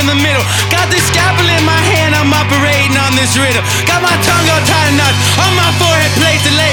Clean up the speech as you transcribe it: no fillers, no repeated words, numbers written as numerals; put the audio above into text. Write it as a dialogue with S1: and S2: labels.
S1: in the middle. Got this scalpel in my hand, I'm operating on this riddle. Got my tongue all tied in knots, on my forehead placed a